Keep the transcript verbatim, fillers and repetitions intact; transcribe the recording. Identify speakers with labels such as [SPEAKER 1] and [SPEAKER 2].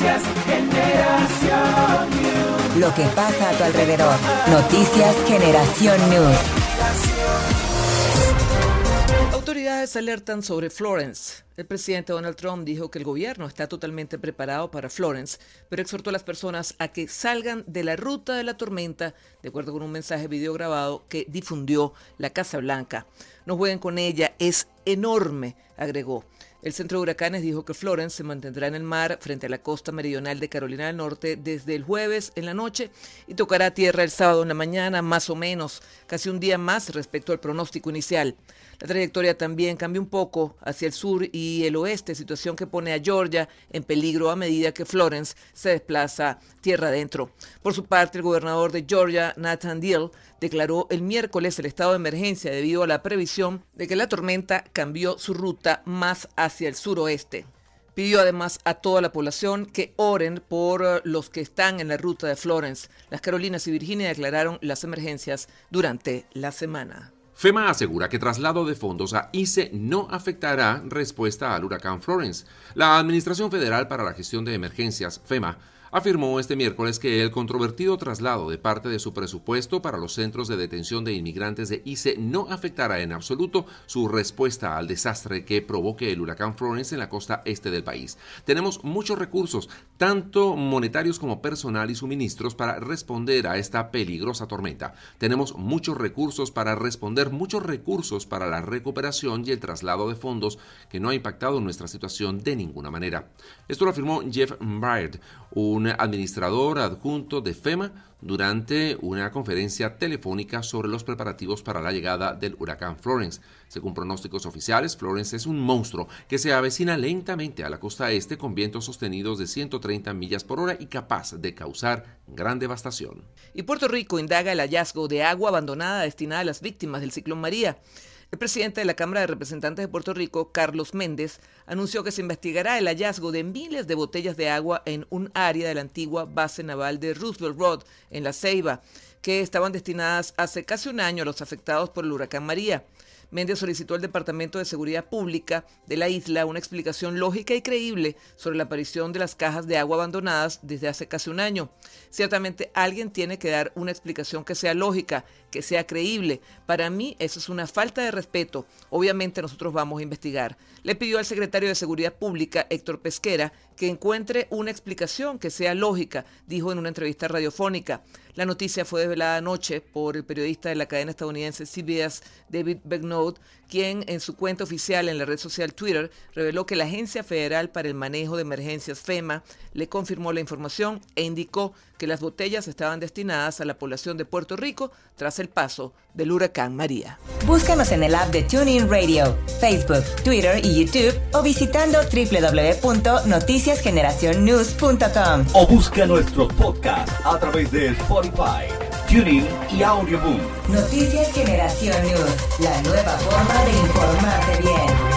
[SPEAKER 1] Noticias Generación News.
[SPEAKER 2] Lo que pasa a tu alrededor. Noticias Generación News.
[SPEAKER 3] Autoridades alertan sobre Florence. El presidente Donald Trump dijo que el gobierno está totalmente preparado para Florence, pero exhortó a las personas a que salgan de la ruta de la tormenta, de acuerdo con un mensaje video grabado que difundió la Casa Blanca. No jueguen con ella, es enorme, agregó. El Centro de Huracanes dijo que Florence se mantendrá en el mar frente a la costa meridional de Carolina del Norte desde el jueves en la noche y tocará tierra el sábado en la mañana, más o menos, casi un día más respecto al pronóstico inicial. La trayectoria también cambia un poco hacia el sur y el oeste, situación que pone a Georgia en peligro a medida que Florence se desplaza tierra adentro. Por su parte, el gobernador de Georgia, Nathan Deal, declaró el miércoles el estado de emergencia debido a la previsión de que la tormenta cambió su ruta más hacia el suroeste. Pidió además a toda la población que oren por los que están en la ruta de Florence. Las Carolinas y Virginia declararon las emergencias durante la semana.
[SPEAKER 4] FEMA asegura que traslado de fondos a I C E no afectará respuesta al huracán Florence. La Administración Federal para la Gestión de Emergencias, FEMA, afirmó este miércoles que el controvertido traslado de parte de su presupuesto para los centros de detención de inmigrantes de I C E no afectará en absoluto su respuesta al desastre que provoque el huracán Florence en la costa este del país. Tenemos muchos recursos, tanto monetarios como personal y suministros, para responder a esta peligrosa tormenta. Tenemos muchos recursos para responder, muchos recursos para la recuperación y el traslado de fondos que no ha impactado nuestra situación de ninguna manera. Esto lo afirmó Jeff Baird, un administrador adjunto de FEMA, durante una conferencia telefónica sobre los preparativos para la llegada del huracán Florence. Según pronósticos oficiales, Florence es un monstruo que se avecina lentamente a la costa este con vientos sostenidos de ciento treinta millas por hora y capaz de causar gran devastación.
[SPEAKER 3] Y Puerto Rico indaga el hallazgo de agua abandonada destinada a las víctimas del ciclón María. El presidente de la Cámara de Representantes de Puerto Rico, Carlos Méndez, anunció que se investigará el hallazgo de miles de botellas de agua en un área de la antigua base naval de Roosevelt Road, en La Ceiba, que estaban destinadas hace casi un año a los afectados por el huracán María. Méndez solicitó al Departamento de Seguridad Pública de la isla una explicación lógica y creíble sobre la aparición de las cajas de agua abandonadas desde hace casi un año. Ciertamente alguien tiene que dar una explicación que sea lógica, que sea creíble. Para mí eso es una falta de respeto. Obviamente nosotros vamos a investigar. Le pidió al secretario de Seguridad Pública, Héctor Pesquera, que encuentre una explicación que sea lógica, dijo en una entrevista radiofónica. La noticia fue desvelada anoche por el periodista de la cadena estadounidense C B S, David Begnaud, quien en su cuenta oficial en la red social Twitter reveló que la Agencia Federal para el Manejo de Emergencias, FEMA, le confirmó la información e indicó que las botellas estaban destinadas a la población de Puerto Rico tras el paso del huracán María.
[SPEAKER 2] Búscanos en el app de TuneIn Radio, Facebook, Twitter y YouTube o visitando doble u doble u doble u punto noticias generación news punto com.
[SPEAKER 5] O busca nuestros podcasts a través de Spotify, TuneIn y Audioboom.
[SPEAKER 2] Noticias Generación News, la nueva forma de informarte bien.